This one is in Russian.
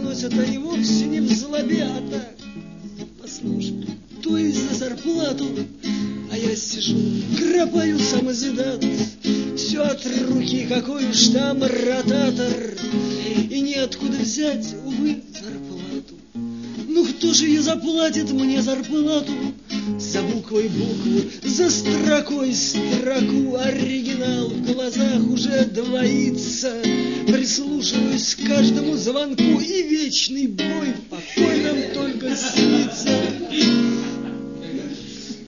доносят они вовсе не в злобе, а так. Послушай, то есть за зарплату, а я сижу, кропаю самозидат. Все от руки, какой уж там ротатор, и неоткуда взять, увы, зарплату. Ну кто же и заплатит мне зарплату? За буквой букву, за строкой строку, оригинал в глазах уже двоится. Прислушиваюсь к каждому звонку, и вечный бой покой нам только снится.